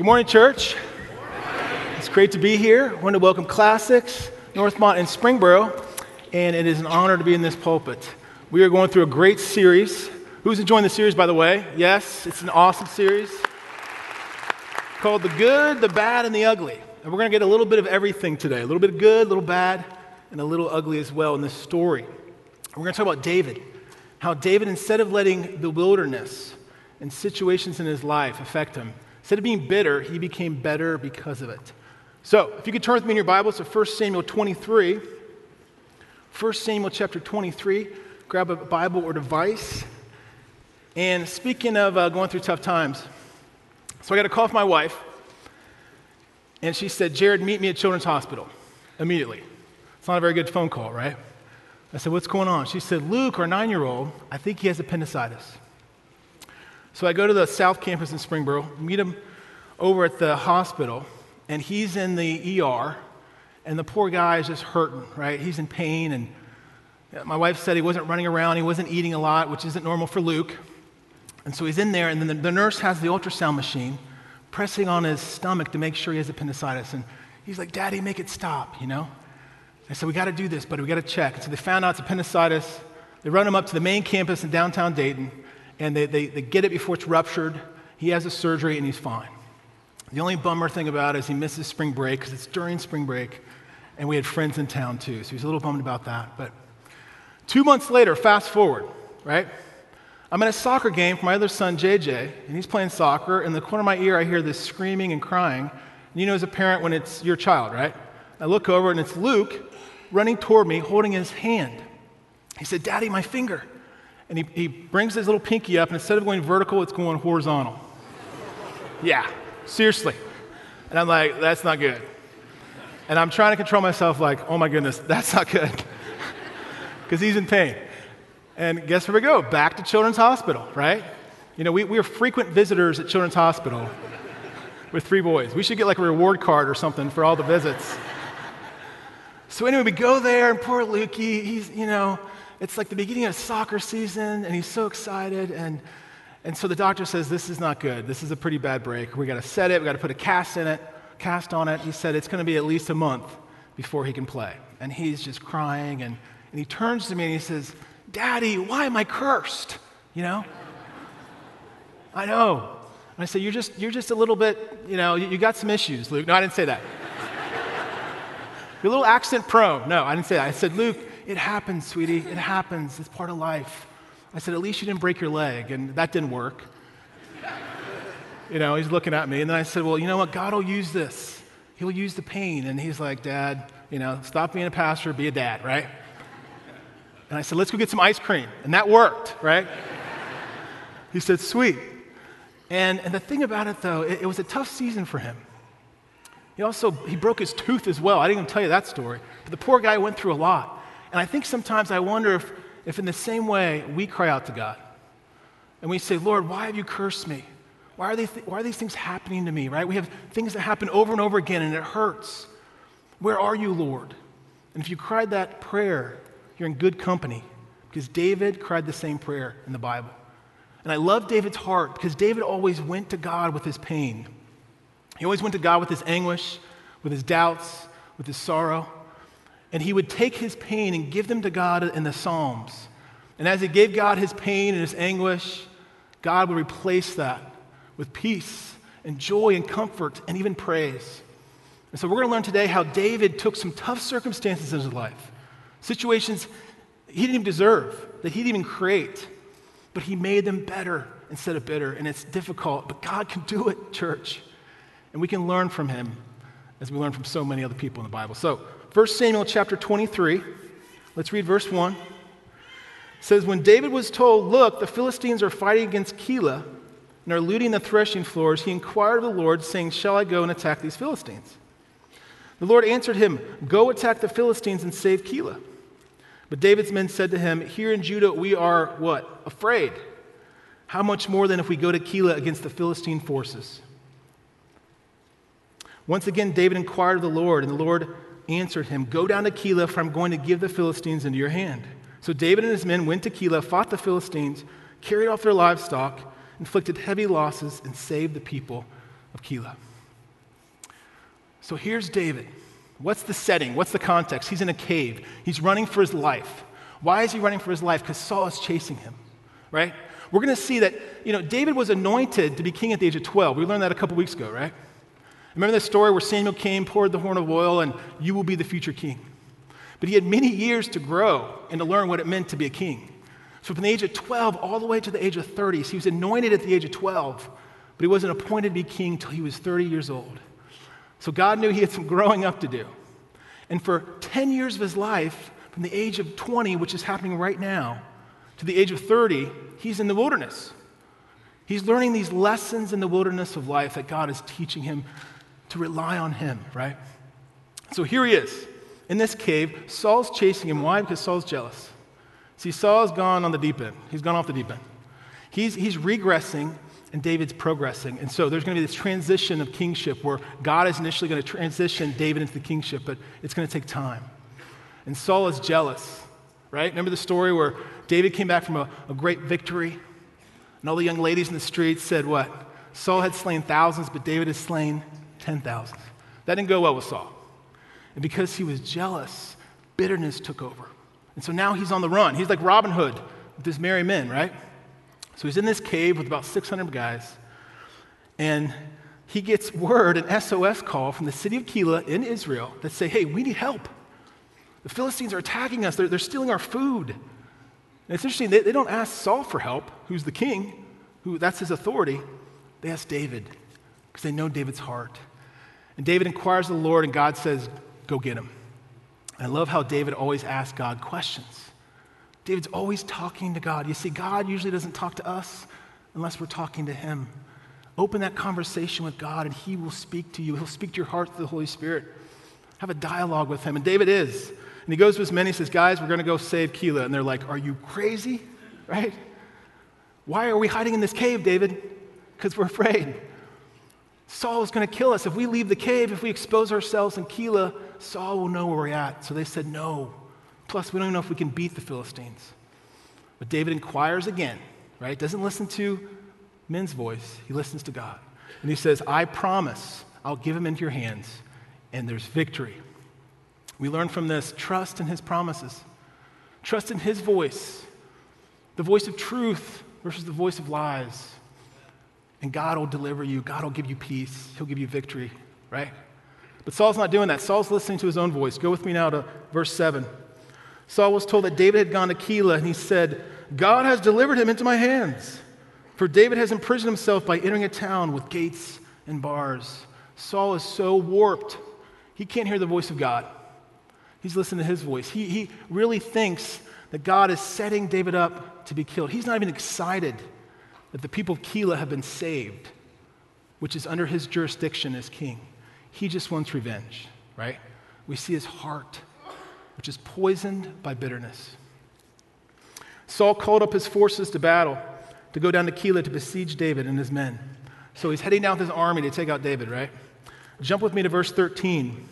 Good morning, church. It's great to be here. I want to welcome Classics, Northmont, and Springboro, and it is an honor to be in this pulpit. We are going through a great series. Who's enjoying the series, by the way? Yes, it's an awesome series called The Good, the Bad, and the Ugly. And we're going to get a little bit of everything today. A little bit of good, a little bad, and a little ugly as well in this story. We're going to talk about David. How David, instead of letting the wilderness and situations in his life affect him, instead of being bitter, he became better because of it. So, if you could turn with me in your Bibles to 1 Samuel 23. 1 Samuel chapter 23. Grab a Bible or device. And speaking of going through tough times, so I got a call from my wife, and she said, "Jared, meet me at Children's Hospital immediately." It's not a very good phone call, right? I said, "What's going on?" She said, "Luke, our 9-year-old, I think he has appendicitis." So I go to the South Campus in Springboro, meet him over at the hospital, and he's in the ER, and the poor guy is just hurting, right? He's in pain, and my wife said he wasn't running around, he wasn't eating a lot, which isn't normal for Luke. And so he's in there, and then the nurse has the ultrasound machine pressing on his stomach to make sure he has appendicitis. And he's like, "Daddy, make it stop, you know?" I said, "We got to do this, buddy, we got to check." And so they found out it's appendicitis. They run him up to the main campus in downtown Dayton, and they get it before it's ruptured. He has a surgery, and he's fine. The only bummer thing about it is he misses spring break, because it's during spring break, and we had friends in town too, so he's a little bummed about that. But 2 months later, fast forward, right? I'm at a soccer game for my other son, JJ, and he's playing soccer. In the corner of my ear, I hear this screaming and crying. And you know as a parent when it's your child, right? I look over, and it's Luke running toward me, holding his hand. He said, "Daddy, my finger." And he brings his little pinky up, and instead of going vertical, it's going horizontal. Yeah, seriously. And I'm like, that's not good. And I'm trying to control myself like, oh my goodness, that's not good. Because he's in pain. And guess where we go? Back to Children's Hospital, right? You know, we are frequent visitors at Children's Hospital with 3 boys. We should get like a reward card or something for all the visits. So anyway, we go there, and poor Lukey, he's, you know, it's like the beginning of soccer season, and he's so excited, and so the doctor says, "This is not good. This is a pretty bad break. We got to set it. We got to put a cast on it." He said it's going to be at least a month before he can play, and he's just crying, and he turns to me and he says, "Daddy, why am I cursed?" You know? I know. And I said, "You're just a little bit, you know, you got some issues, Luke." No, I didn't say that. "You're a little accent prone." No, I didn't say that. I said, "Luke, it happens, sweetie. It happens. It's part of life." I said, "At least you didn't break your leg," and that didn't work. You know, he's looking at me, and then I said, "Well, you know what? God will use this. He'll use the pain." And he's like, "Dad, you know, stop being a pastor, be a dad, right?" And I said, "Let's go get some ice cream." And that worked, right? He said, "Sweet." And the thing about it, though, it was a tough season for him. He broke his tooth as well. I didn't even tell you that story. But the poor guy went through a lot. And I think sometimes I wonder if in the same way we cry out to God and we say, "Lord, why have you cursed me? Why are these things happening to me?" Right? We have things that happen over and over again, and it hurts. Where are you, Lord? And if you cried that prayer, you're in good company, because David cried the same prayer in the Bible. And I love David's heart, because David always went to God with his pain. He always went to God with his anguish, with his doubts, with his sorrow. And he would take his pain and give them to God in the Psalms. And as he gave God his pain and his anguish, God would replace that with peace and joy and comfort and even praise. And so we're going to learn today how David took some tough circumstances in his life, situations he didn't even deserve, that he didn't even create, but he made them better instead of bitter. And it's difficult, but God can do it, church. And we can learn from him as we learn from so many other people in the Bible. So 1 Samuel chapter 23, let's read verse 1. It says, "When David was told, 'Look, the Philistines are fighting against Keilah and are looting the threshing floors,' he inquired of the Lord, saying, 'Shall I go and attack these Philistines?' The Lord answered him, 'Go attack the Philistines and save Keilah.' But David's men said to him, 'Here in Judah we are,' what? 'Afraid. How much more then if we go to Keilah against the Philistine forces?' Once again David inquired of the Lord, and the Lord answered him, 'Go down to Keilah, for I'm going to give the Philistines into your hand.' So David and his men went to Keilah, fought the Philistines, carried off their livestock, inflicted heavy losses, and saved the people of Keilah." So here's David. What's the setting? What's the context? He's in a cave. He's running for his life. Why is he running for his life? Because Saul is chasing him, right? We're going to see that, David was anointed to be king at the age of 12. We learned that a couple weeks ago, right? Remember the story where Samuel came, poured the horn of oil, and you will be the future king. But he had many years to grow and to learn what it meant to be a king. So from the age of 12 all the way to the age of 30, so he was anointed at the age of 12, but he wasn't appointed to be king until he was 30 years old. So God knew he had some growing up to do. And for 10 years of his life, from the age of 20, which is happening right now, to the age of 30, he's in the wilderness. He's learning these lessons in the wilderness of life that God is teaching him to rely on him, right? So here he is in this cave. Saul's chasing him. Why? Because Saul's jealous. See, Saul's gone on the deep end. He's gone off the deep end. He's regressing, and David's progressing. And so there's going to be this transition of kingship where God is initially going to transition David into the kingship, but it's going to take time. And Saul is jealous, right? Remember the story where David came back from a great victory, and all the young ladies in the streets said what? Saul had slain thousands, but David has slain 10,000. That didn't go well with Saul. And because he was jealous, bitterness took over. And so now he's on the run. He's like Robin Hood with his merry men, right? So he's in this cave with about 600 guys, and he gets word, an SOS call from the city of Keilah in Israel that say, hey, we need help. The Philistines are attacking us. They're stealing our food. And it's interesting, they don't ask Saul for help, who's the king, that's his authority. They ask David because they know David's heart. And David inquires of the Lord, and God says, go get him. And I love how David always asks God questions. David's always talking to God. You see, God usually doesn't talk to us unless we're talking to him. Open that conversation with God, and he will speak to you. He'll speak to your heart through the Holy Spirit. Have a dialogue with him. And David is. And he goes to his men, he says, guys, we're going to go save Keilah. And they're like, are you crazy? Right? Why are we hiding in this cave, David? Because we're afraid. Saul is going to kill us. If we leave the cave, if we expose ourselves in Keilah, Saul will know where we're at. So they said no. Plus, we don't even know if we can beat the Philistines. But David inquires again, right? Doesn't listen to men's voice. He listens to God. And he says, I promise I'll give him into your hands, and there's victory. We learn from this, trust in his promises. Trust in his voice, the voice of truth versus the voice of lies. And God will deliver you. God will give you peace. He'll give you victory, right? But Saul's not doing that. Saul's listening to his own voice. Go with me now to verse 7. Saul was told that David had gone to Keilah, and he said, God has delivered him into my hands. For David has imprisoned himself by entering a town with gates and bars. Saul is so warped, he can't hear the voice of God. He's listening to his voice. He really thinks that God is setting David up to be killed. He's not even excited that the people of Keilah have been saved, which is under his jurisdiction as king. He just wants revenge, right? We see his heart, which is poisoned by bitterness. Saul called up his forces to battle, to go down to Keilah to besiege David and his men. So he's heading down with his army to take out David, right? Jump with me to verse 13.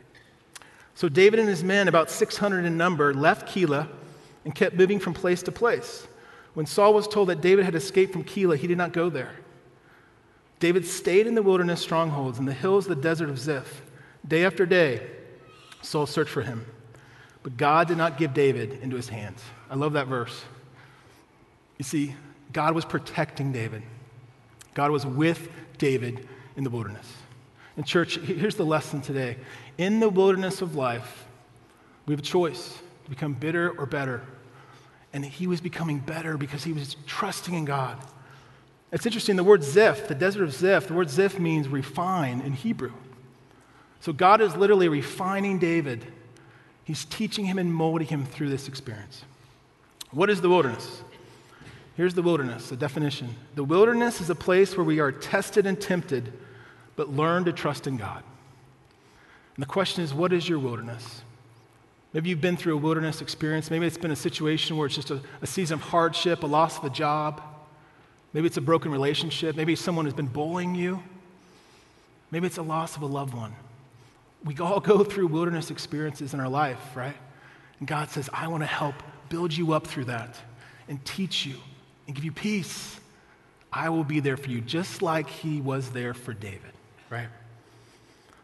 So David and his men, about 600 in number, left Keilah and kept moving from place to place. When Saul was told that David had escaped from Keilah, he did not go there. David stayed in the wilderness strongholds in the hills of the desert of Ziph. Day after day, Saul searched for him. But God did not give David into his hands. I love that verse. You see, God was protecting David. God was with David in the wilderness. And church, here's the lesson today. In the wilderness of life, we have a choice to become bitter or better. And he was becoming better because he was trusting in God. It's interesting, the word Ziph, the desert of Ziph, the word Ziph means refine in Hebrew. So God is literally refining David. He's teaching him and molding him through this experience. What is the wilderness? Here's the wilderness, the definition. The wilderness is a place where we are tested and tempted, but learn to trust in God. And the question is, what is your wilderness? Maybe you've been through a wilderness experience. Maybe it's been a situation where it's just a season of hardship, a loss of a job. Maybe it's a broken relationship. Maybe someone has been bullying you. Maybe it's a loss of a loved one. We all go through wilderness experiences in our life, right? And God says, I want to help build you up through that and teach you and give you peace. I will be there for you, just like he was there for David, right?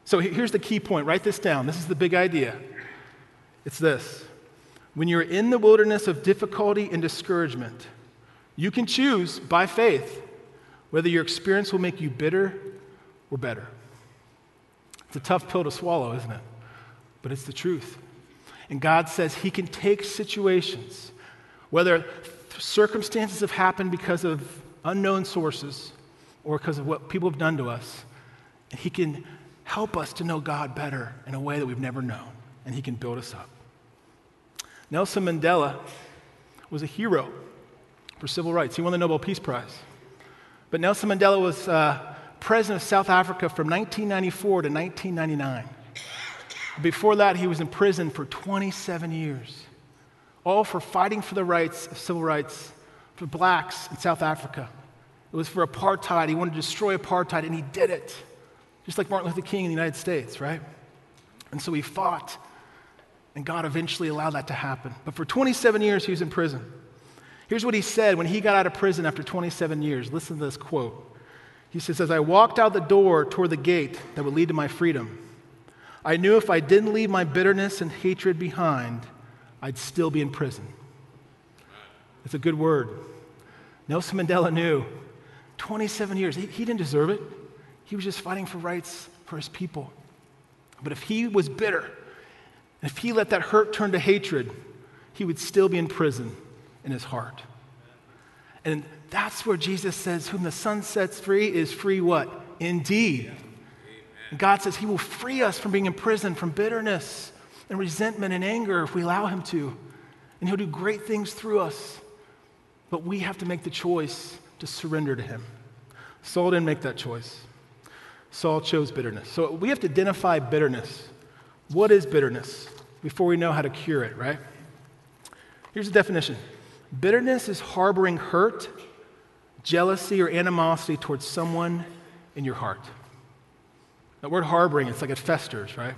So here's the key point. Write this down. This is the big idea. It's this. When you're in the wilderness of difficulty and discouragement, you can choose by faith whether your experience will make you bitter or better. It's a tough pill to swallow, isn't it? But it's the truth. And God says he can take situations, whether circumstances have happened because of unknown sources or because of what people have done to us, and he can help us to know God better in a way that we've never known, and he can build us up. Nelson Mandela was a hero for civil rights. He won the Nobel Peace Prize. But Nelson Mandela was president of South Africa from 1994 to 1999. Before that, he was in prison for 27 years, all for fighting for the rights, civil rights, for blacks in South Africa. It was for apartheid. He wanted to destroy apartheid, and he did it, just like Martin Luther King in the United States, right? And so he fought, and God eventually allowed that to happen. But for 27 years, he was in prison. Here's what he said when he got out of prison after 27 years. Listen to this quote. He says, "As I walked out the door toward the gate that would lead to my freedom, I knew if I didn't leave my bitterness and hatred behind, I'd still be in prison." It's a good word. Nelson Mandela knew 27 years. He didn't deserve it. He was just fighting for rights for his people. But if he was bitter, if he let that hurt turn to hatred, he would still be in prison in his heart. And that's where Jesus says, whom the Son sets free is free what? Indeed. And God says he will free us from being in prison, from bitterness and resentment and anger if we allow him to. And he'll do great things through us. But we have to make the choice to surrender to him. Saul didn't make that choice. Saul chose bitterness. So we have to identify bitterness. What is bitterness? Before we know how to cure it, right? Here's the definition. Bitterness is harboring hurt, jealousy, or animosity towards someone in your heart. That word harboring, it's like it festers, right?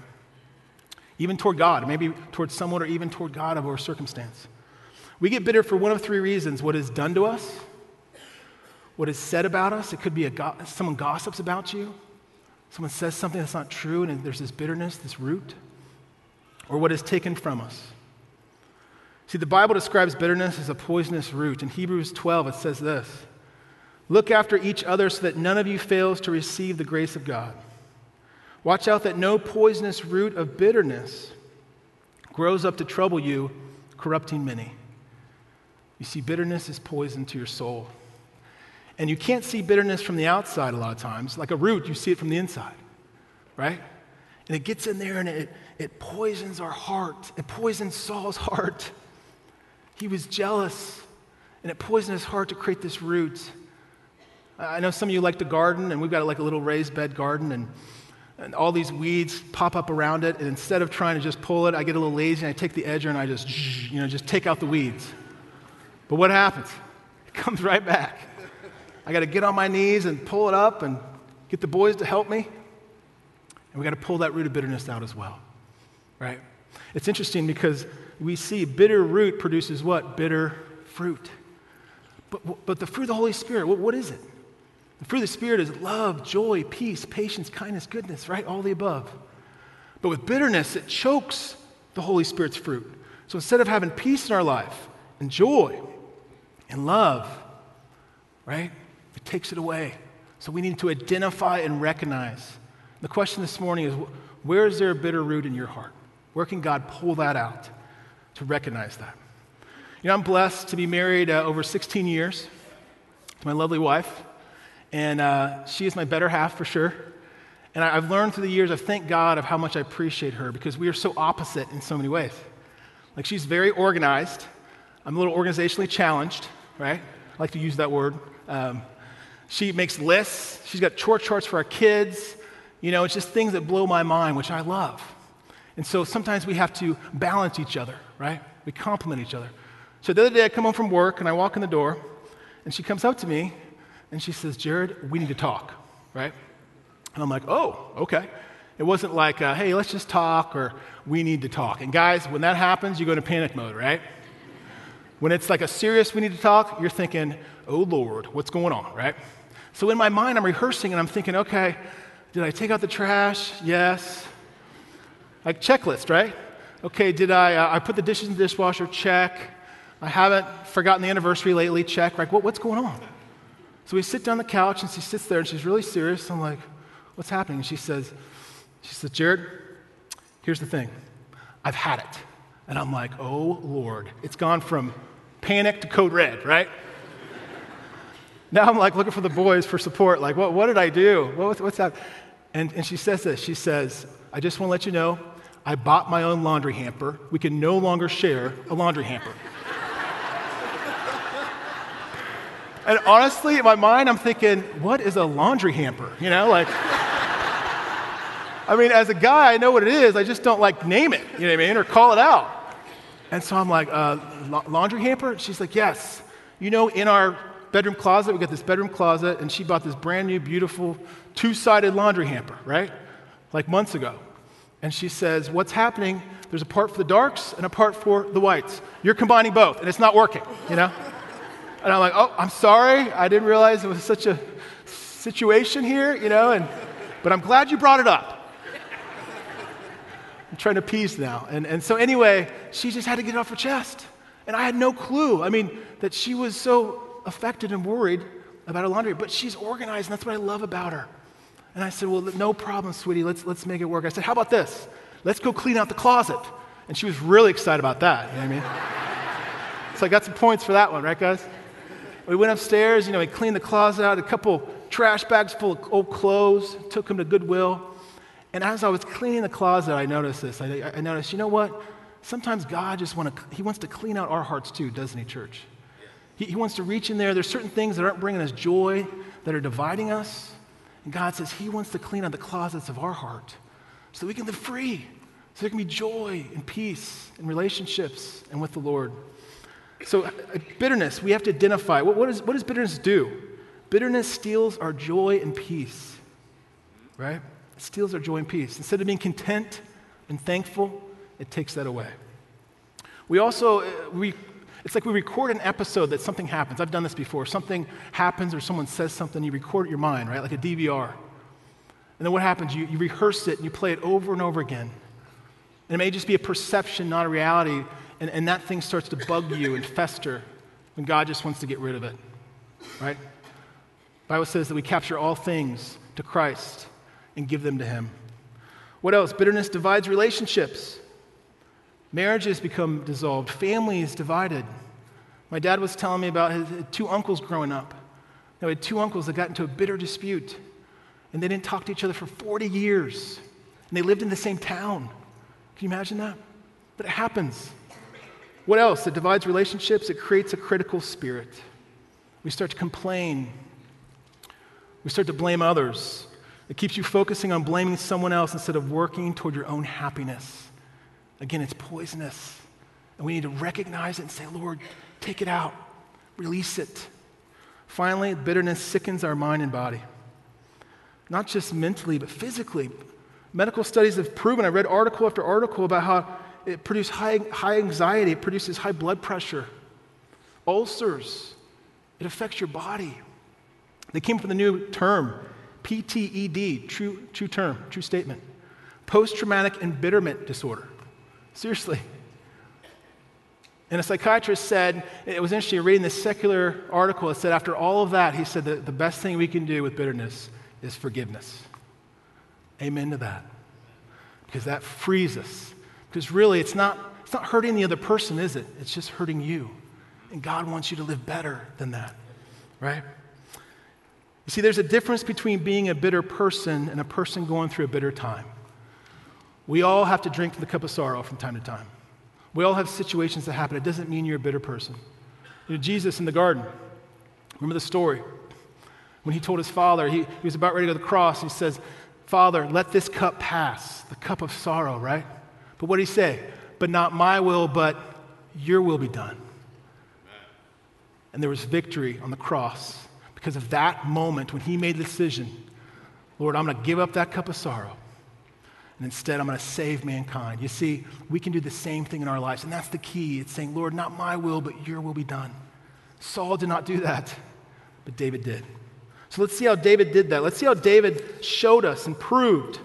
Even toward God, maybe towards someone or even toward God over a circumstance. We get bitter for one of three reasons. What is done to us, what is said about us. It could be someone gossips about you. Someone says something that's not true, and there's this bitterness, this root. Or what is taken from us. See, the Bible describes bitterness as a poisonous root. In Hebrews 12, it says this: "Look after each other so that none of you fails to receive the grace of God. Watch out that no poisonous root of bitterness grows up to trouble you, corrupting many." You see, bitterness is poison to your soul. And you can't see bitterness from the outside a lot of times. Like a root, you see it from the inside, right? And it gets in there and it poisons our heart. It poisons Saul's heart. He was jealous, and it poisoned his heart to create this root. I know some of you like to garden, and we've got like a little raised bed garden, and all these weeds pop up around it, and instead of trying to just pull it, I get a little lazy, and I take the edger, and I just take out the weeds. But what happens? It comes right back. I got to get on my knees and pull it up and get the boys to help me. And we got to pull that root of bitterness out as well, right? It's interesting because we see bitter root produces what? Bitter fruit. But the fruit of the Holy Spirit, what is it? The fruit of the Spirit is love, joy, peace, patience, kindness, goodness, right? All the above. But with bitterness, it chokes the Holy Spirit's fruit. So instead of having peace in our life and joy and love, right? It takes it away. So we need to identify and recognize. The question this morning is, where is there a bitter root in your heart? Where can God pull that out to recognize that? You know, I'm blessed to be married over 16 years to my lovely wife, and she is my better half for sure. And I've learned through the years, I thank God of how much I appreciate her because we are so opposite in so many ways. Like, she's very organized. I'm a little organizationally challenged, right? I like to use that word. She makes lists. She's got chore charts for our kids. You know, it's just things that blow my mind, which I love. And so sometimes we have to balance each other, right? We complement each other. So the other day I come home from work and I walk in the door and she comes up to me and she says, "Jared, we need to talk," right? And I'm like, "Oh, okay." It wasn't like, "Hey, let's just talk," or "we need to talk." And guys, when that happens, you go into panic mode, right? When it's like a serious "we need to talk," you're thinking, "Oh Lord, what's going on," right? So in my mind, I'm rehearsing and I'm thinking, okay, Did I take out the trash? Yes. Like checklist, right? Okay, did I put the dishes in the dishwasher? Check. I haven't forgotten the anniversary lately? Check. Like, what's going on? So we sit down on the couch, and she sits there, and she's really serious. I'm like, what's happening? And she says, Jared, here's the thing. I've had it. And I'm like, oh, Lord. It's gone from panic to code red, right? Now I'm like looking for the boys for support. Like, what did I do? What's happening? And she says this. She says, I just want to let you know, I bought my own laundry hamper. We can no longer share a laundry hamper. And honestly, in my mind, I'm thinking, what is a laundry hamper? You know, like, I mean, as a guy, I know what it is. I just don't like name it, you know what I mean, or call it out. And so I'm like, laundry hamper? She's like, yes. You know, in our bedroom closet, we got this bedroom closet, and she bought this brand new, beautiful, two-sided laundry hamper, right? Like months ago. And she says, what's happening? There's a part for the darks and a part for the whites. You're combining both, and it's not working, you know? And I'm like, oh, I'm sorry. I didn't realize it was such a situation here, you know, but I'm glad you brought it up. I'm trying to appease now. And so anyway, she just had to get it off her chest. And I had no clue. I mean, that she was so affected and worried about her laundry, but she's organized, and that's what I love about her. And I said, well, no problem, sweetie. Let's make it work. I said, how about this? Let's go clean out the closet. And she was really excited about that. You know what I mean? So I got some points for that one, right, guys? We went upstairs, you know, we cleaned the closet out, a couple trash bags full of old clothes, took them to Goodwill. And as I was cleaning the closet, I noticed this. I noticed, you know what? Sometimes God He wants to clean out our hearts too, doesn't he, church? He wants to reach in there. There's certain things that aren't bringing us joy, that are dividing us. And God says He wants to clean out the closets of our heart so we can live free, so there can be joy and peace and relationships and with the Lord. So bitterness, we have to identify. What does bitterness do? Bitterness steals our joy and peace, right? It steals our joy and peace. Instead of being content and thankful, it takes that away. We also, it's like we record an episode that something happens. I've done this before. Something happens or someone says something, you record it in your mind, right? Like a DVR. And then what happens? You rehearse it and you play it over and over again. And it may just be a perception, not a reality. And that thing starts to bug you and fester when God just wants to get rid of it, right? The Bible says that we capture all things to Christ and give them to Him. What else? Bitterness divides relationships. Marriages become dissolved. Families divided. My dad was telling me about his two uncles growing up. He had two uncles that got into a bitter dispute, and they didn't talk to each other for 40 years, and they lived in the same town. Can you imagine that? But it happens. What else? It divides relationships. It creates a critical spirit. We start to complain. We start to blame others. It keeps you focusing on blaming someone else instead of working toward your own happiness. Again, it's poisonous. And we need to recognize it and say, Lord, take it out. Release it. Finally, bitterness sickens our mind and body. Not just mentally, but physically. Medical studies have proven, I read article after article about how it produces high anxiety, it produces high blood pressure, ulcers. It affects your body. They came up with a new term, PTED, true term, true statement. Post-traumatic embitterment disorder. Seriously. And a psychiatrist said, it was interesting reading this secular article, it said after all of that, he said that the best thing we can do with bitterness is forgiveness. Amen to that. Because that frees us. Because really, it's not hurting the other person, is it? It's just hurting you. And God wants you to live better than that, right? You see, there's a difference between being a bitter person and a person going through a bitter time. We all have to drink from the cup of sorrow from time to time. We all have situations that happen. It doesn't mean you're a bitter person. You know, Jesus in the garden, remember the story? When he told his father, he was about ready to go to the cross, he says, Father, let this cup pass, the cup of sorrow, right? But what did he say? But not my will, but your will be done. And there was victory on the cross because of that moment when he made the decision, Lord, I'm going to give up that cup of sorrow. And instead, I'm going to save mankind. You see, we can do the same thing in our lives. And that's the key. It's saying, Lord, not my will, but your will be done. Saul did not do that, but David did. So let's see how David did that. Let's see how David showed us and proved.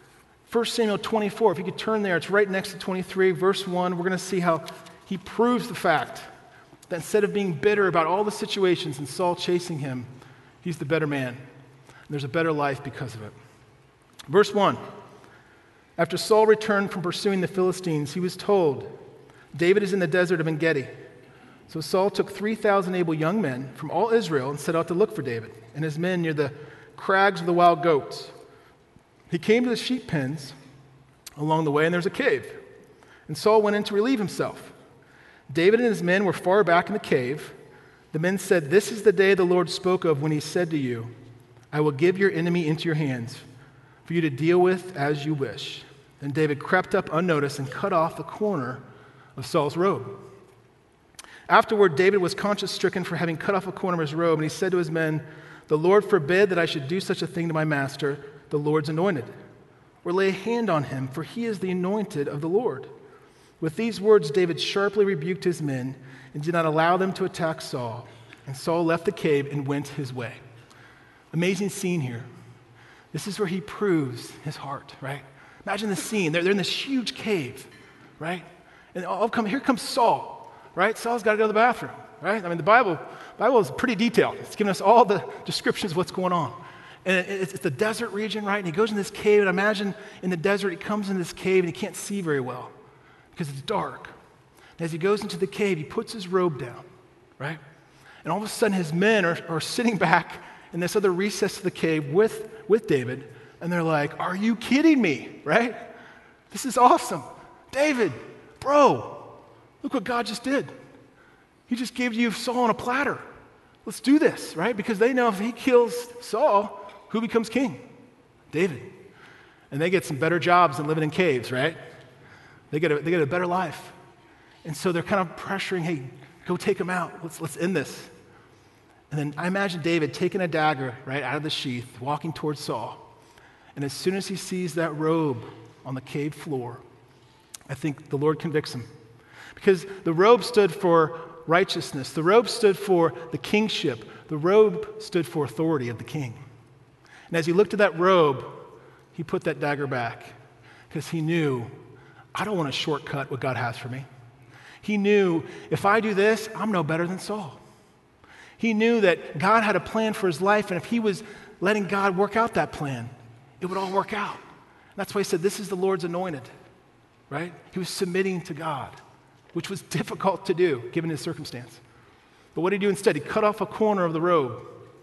1 Samuel 24, if you could turn there, it's right next to 23, verse 1. We're going to see how he proves the fact that instead of being bitter about all the situations and Saul chasing him, he's the better man. And there's a better life because of it. Verse 1, after Saul returned from pursuing the Philistines, he was told, David is in the desert of En-Gedi. So Saul took 3,000 able young men from all Israel and set out to look for David and his men near the crags of the wild goats. He came to the sheep pens along the way, and there's a cave. And Saul went in to relieve himself. David and his men were far back in the cave. The men said, "This is the day the Lord spoke of when he said to you, I will give your enemy into your hands for you to deal with as you wish." Then David crept up unnoticed and cut off the corner of Saul's robe. Afterward, David was conscience-stricken for having cut off a corner of his robe, and he said to his men, "The Lord forbid that I should do such a thing to my master, the Lord's anointed, or lay a hand on him, for he is the anointed of the Lord." With these words, David sharply rebuked his men and did not allow them to attack Saul. And Saul left the cave and went his way. Amazing scene here. This is where he proves his heart, right? Imagine the scene. They're in this huge cave, right? And here comes Saul, right? Saul's got to go to the bathroom, right? I mean, the Bible is pretty detailed. It's giving us all the descriptions of what's going on. And it's the desert region, right? And he goes in this cave, and imagine in the desert, he comes in this cave, and he can't see very well because it's dark. And as he goes into the cave, he puts his robe down, right? And all of a sudden, his men are sitting back in this other recess of the cave with David, and they're like, "Are you kidding me?" Right? "This is awesome. David, bro, look what God just did. He just gave you Saul on a platter. Let's do this," right? Because they know if he kills Saul, who becomes king? David. And they get some better jobs than living in caves, right? They get a better life. And so they're kind of pressuring, "Hey, go take him out. Let's end this." And then I imagine David taking a dagger right out of the sheath, walking towards Saul. And as soon as he sees that robe on the cave floor, I think the Lord convicts him. Because the robe stood for righteousness. The robe stood for the kingship. The robe stood for authority of the king. And as he looked at that robe, he put that dagger back because he knew, I don't want to shortcut what God has for me. He knew, if I do this, I'm no better than Saul. He knew that God had a plan for his life, and if he was letting God work out that plan, it would all work out. That's why he said, "This is the Lord's anointed," right? He was submitting to God, which was difficult to do given his circumstance. But what did he do instead? He cut off a corner of the robe.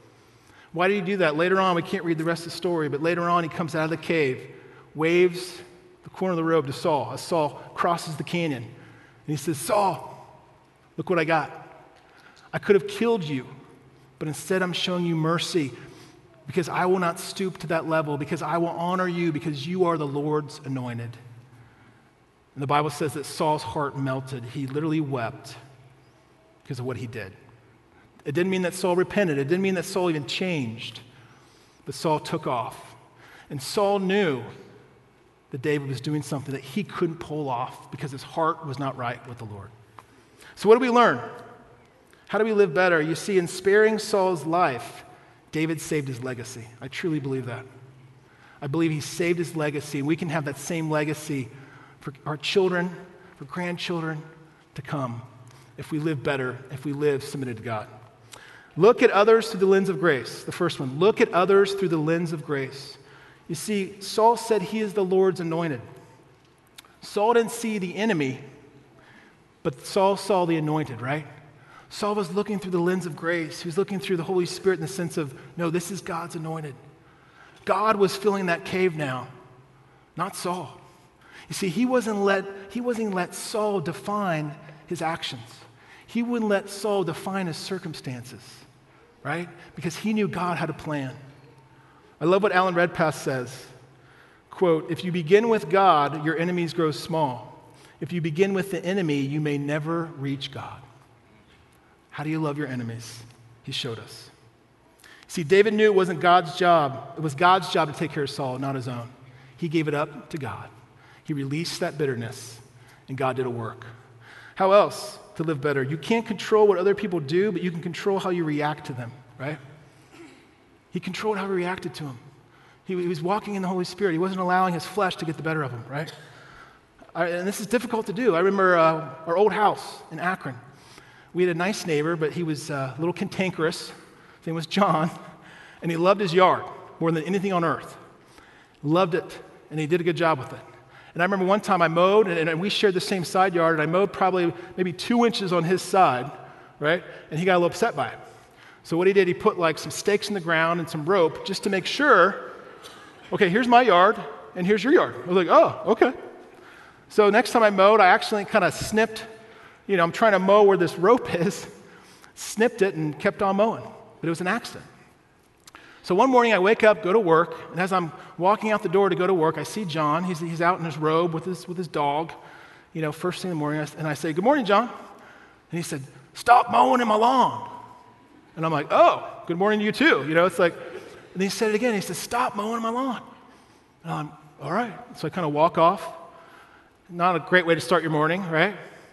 Why did he do that? Later on, we can't read the rest of the story, but later on he comes out of the cave, waves the corner of the robe to Saul as Saul crosses the canyon. And he says, "Saul, look what I got. I could have killed you, but instead I'm showing you mercy because I will not stoop to that level, because I will honor you because you are the Lord's anointed." And the Bible says that Saul's heart melted. He literally wept because of what he did. It didn't mean that Saul repented. It didn't mean that Saul even changed. But Saul took off. And Saul knew that David was doing something that he couldn't pull off because his heart was not right with the Lord. So what do we learn? How do we live better? You see, in sparing Saul's life, David saved his legacy. I truly believe that. I believe he saved his legacy, and we can have that same legacy for our children, for grandchildren to come if we live better, if we live submitted to God. Look at others through the lens of grace. The first one, look at others through the lens of grace. You see, Saul said he is the Lord's anointed. Saul didn't see the enemy, but Saul saw the anointed, right? Saul was looking through the lens of grace. He was looking through the Holy Spirit in the sense of, no, this is God's anointed. God was filling that cave now, not Saul. You see, he wasn't let Saul define his actions. He wouldn't let Saul define his circumstances, right? Because he knew God had a plan. I love what Alan Redpath says. Quote, "If you begin with God, your enemies grow small. If you begin with the enemy, you may never reach God." How do you love your enemies? He showed us. See, David knew it wasn't God's job. It was God's job to take care of Saul, not his own. He gave it up to God. He released that bitterness, and God did a work. How else to live better? You can't control what other people do, but you can control how you react to them, right? He controlled how he reacted to him. He was walking in the Holy Spirit. He wasn't allowing his flesh to get the better of him, right? And this is difficult to do. I remember our old house in Akron. We had a nice neighbor, but he was a little cantankerous. His name was John, and he loved his yard more than anything on earth. Loved it, and he did a good job with it. And I remember one time I mowed, and we shared the same side yard, and I mowed probably maybe 2 inches on his side, right? And he got a little upset by it. So what he did, he put like some stakes in the ground and some rope just to make sure, okay, here's my yard, and here's your yard. I was like, oh, okay. So next time I mowed, I actually kind of snipped, I'm trying to mow where this rope is, snipped it and kept on mowing. But it was an accident. So one morning I wake up, go to work, and as I'm walking out the door to go to work, I see John. He's out in his robe with his dog, first thing in the morning, and I say, good morning, John. And he said, stop mowing in my lawn. And I'm like, oh, good morning to you too. It's like, and he said it again. He said, stop mowing my lawn. And I'm, all right. So I kind of walk off. Not a great way to start your morning, right?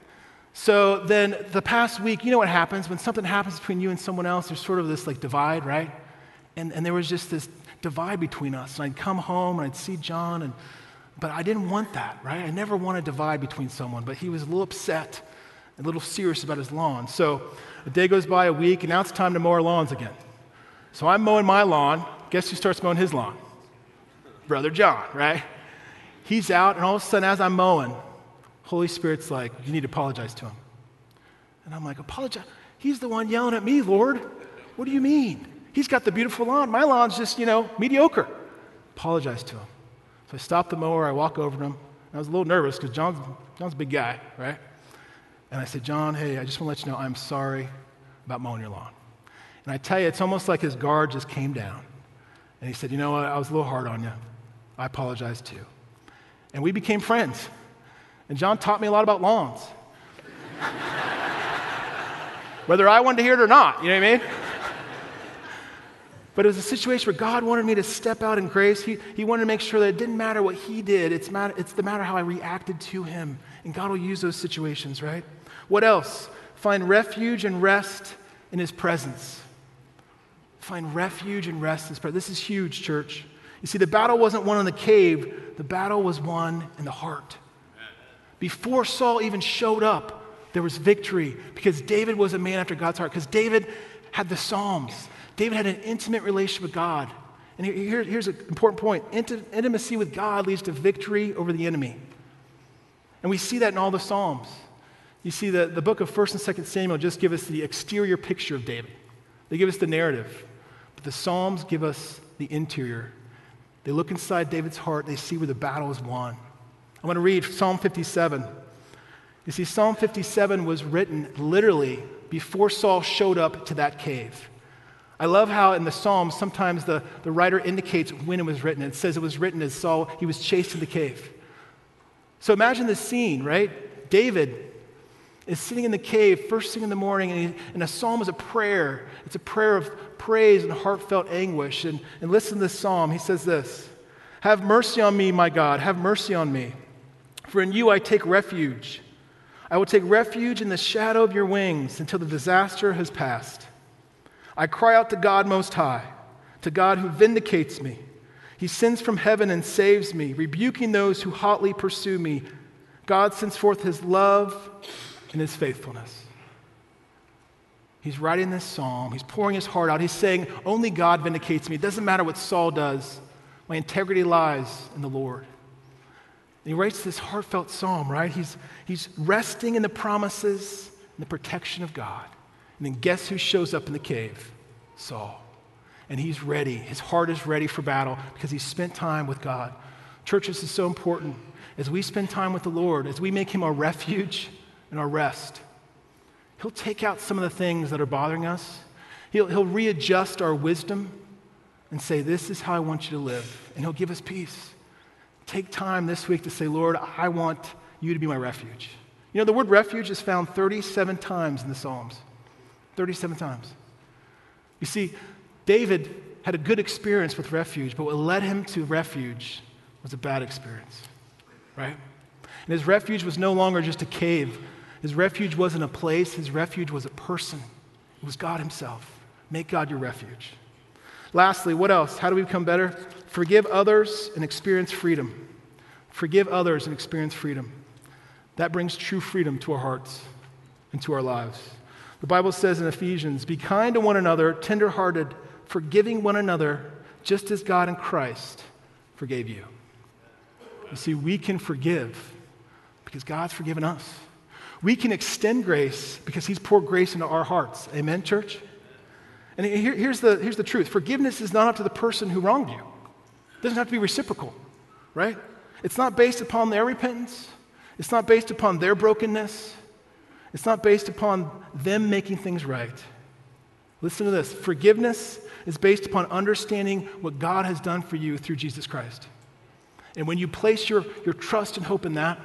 So then the past week, you know what happens? When something happens between you and someone else, there's sort of this like divide, right? And there was just this divide between us. And I'd come home and I'd see John, but I didn't want that, right? I never want a divide between someone, but he was a little upset, a little serious about his lawn. So a day goes by, a week, and now it's time to mow our lawns again. So I'm mowing my lawn. Guess who starts mowing his lawn? Brother John, right? He's out, and all of a sudden, as I'm mowing, Holy Spirit's like, you need to apologize to him. And I'm like, apologize? He's the one yelling at me, Lord. What do you mean? He's got the beautiful lawn. My lawn's just, mediocre. Apologize to him. So I stop the mower. I walk over to him. I was a little nervous because John's a big guy, right? And I said, John, hey, I just want to let you know I'm sorry about mowing your lawn. And I tell you, it's almost like his guard just came down. And he said, you know what? I was a little hard on you. I apologize too. And we became friends. And John taught me a lot about lawns. Whether I wanted to hear it or not, you know what I mean? But it was a situation where God wanted me to step out in grace. He wanted to make sure that it didn't matter what he did. It's the matter how I reacted to him. And God will use those situations, right? What else? Find refuge and rest in his presence. Find refuge and rest in his presence. This is huge, church. You see, the battle wasn't won in the cave. The battle was won in the heart. Before Saul even showed up, there was victory because David was a man after God's heart. Because David had the Psalms. David had an intimate relationship with God. And here's an important point. Intimacy with God leads to victory over the enemy. And we see that in all the Psalms. You see, the book of 1st and 2nd Samuel just give us the exterior picture of David. They give us the narrative. But the Psalms give us the interior. They look inside David's heart. They see where the battle is won. I'm going to read Psalm 57. You see, Psalm 57 was written literally before Saul showed up to that cave. I love how in the Psalms, sometimes the writer indicates when it was written. It says it was written as Saul, he was chased to the cave. So imagine this scene, right? David is sitting in the cave first thing in the morning, and a psalm is a prayer. It's a prayer of praise and heartfelt anguish. And listen to this psalm. He says this, have mercy on me, my God, have mercy on me. For in you I take refuge. I will take refuge in the shadow of your wings until the disaster has passed. I cry out to God Most High, to God who vindicates me. He sends from heaven and saves me, rebuking those who hotly pursue me. God sends forth his love and his faithfulness. He's writing this psalm. He's pouring his heart out. He's saying, only God vindicates me. It doesn't matter what Saul does. My integrity lies in the Lord. And he writes this heartfelt psalm, right? He's resting in the promises and the protection of God. And then guess who shows up in the cave? Saul. And he's ready. His heart is ready for battle because he's spent time with God. Church, this is so important. As we spend time with the Lord, as we make him our refuge and our rest, he'll take out some of the things that are bothering us. He'll readjust our wisdom and say, this is how I want you to live. And he'll give us peace. Take time this week to say, Lord, I want you to be my refuge. You know, the word refuge is found 37 times in the Psalms. 37 times. You see, David had a good experience with refuge, but what led him to refuge was a bad experience, right? And his refuge was no longer just a cave. His refuge wasn't a place. His refuge was a person. It was God himself. Make God your refuge. Lastly, what else? How do we become better? Forgive others and experience freedom. Forgive others and experience freedom. That brings true freedom to our hearts and to our lives. The Bible says in Ephesians, be kind to one another, tenderhearted, forgiving one another, just as God in Christ forgave you. You see, we can forgive because God's forgiven us. We can extend grace because he's poured grace into our hearts. Amen, church? And here's the truth. Forgiveness is not up to the person who wronged you. It doesn't have to be reciprocal, right? It's not based upon their repentance. It's not based upon their brokenness. It's not based upon them making things right. Listen to this. Forgiveness is based upon understanding what God has done for you through Jesus Christ. And when you place your trust and hope in that,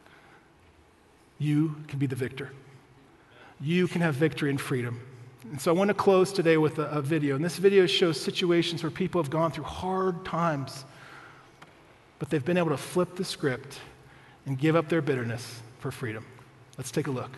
you can be the victor. You can have victory and freedom. And so I want to close today with a video. And this video shows situations where people have gone through hard times, but they've been able to flip the script and give up their bitterness for freedom. Let's take a look.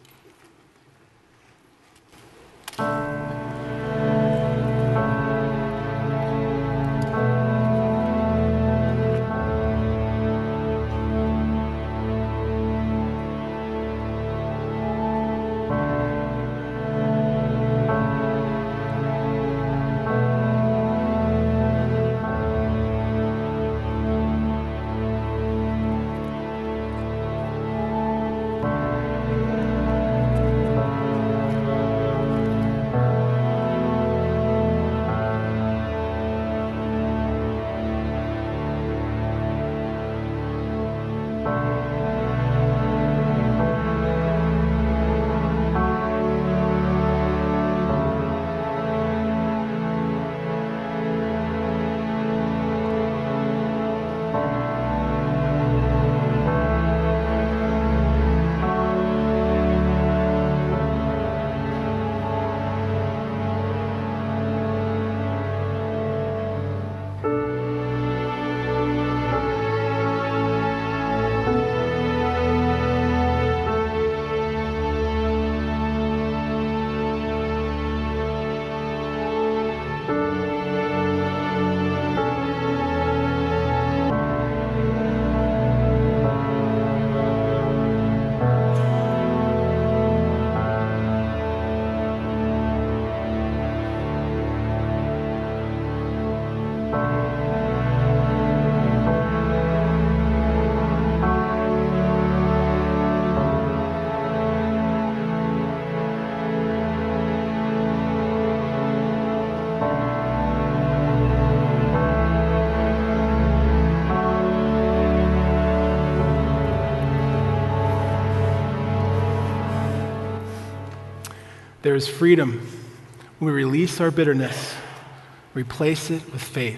There is freedom when we release our bitterness, replace it with faith.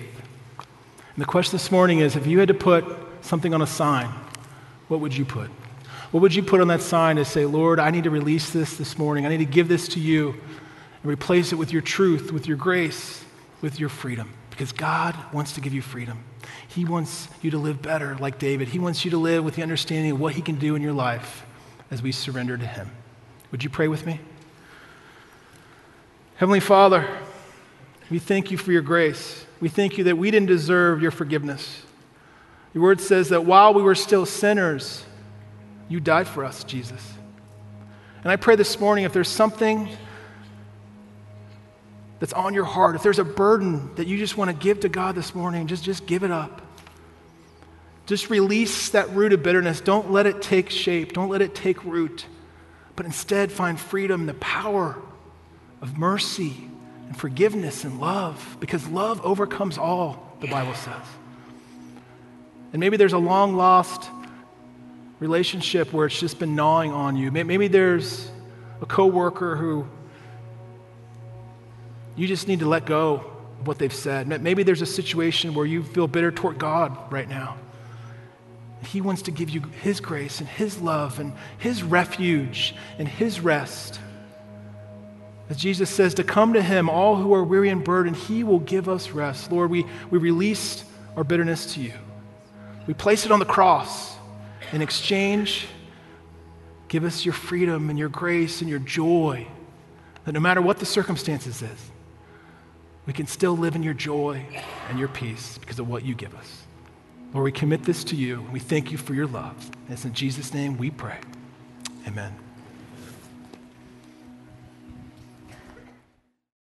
And the question this morning is, if you had to put something on a sign, what would you put? What would you put on that sign to say, Lord, I need to release this morning. I need to give this to you and replace it with your truth, with your grace, with your freedom. Because God wants to give you freedom. He wants you to live better like David. He wants you to live with the understanding of what he can do in your life as we surrender to him. Would you pray with me? Heavenly Father, we thank you for your grace. We thank you that we didn't deserve your forgiveness. Your word says that while we were still sinners, you died for us, Jesus. And I pray this morning, if there's something that's on your heart, if there's a burden that you just want to give to God this morning, just give it up. Just release that root of bitterness. Don't let it take shape. Don't let it take root. But instead find freedom in the power of mercy and forgiveness and love, because love overcomes all, the Bible says. And maybe there's a long-lost relationship where it's just been gnawing on you. Maybe there's a coworker who you just need to let go of what they've said. Maybe there's a situation where you feel bitter toward God right now. He wants to give you his grace and his love and his refuge and his rest. As Jesus says, to come to him, all who are weary and burdened, he will give us rest. Lord, we release our bitterness to you. We place it on the cross. In exchange, give us your freedom and your grace and your joy, that no matter what the circumstances is, we can still live in your joy and your peace because of what you give us. Lord, we commit this to you, and we thank you for your love. And it's in Jesus' name we pray. Amen.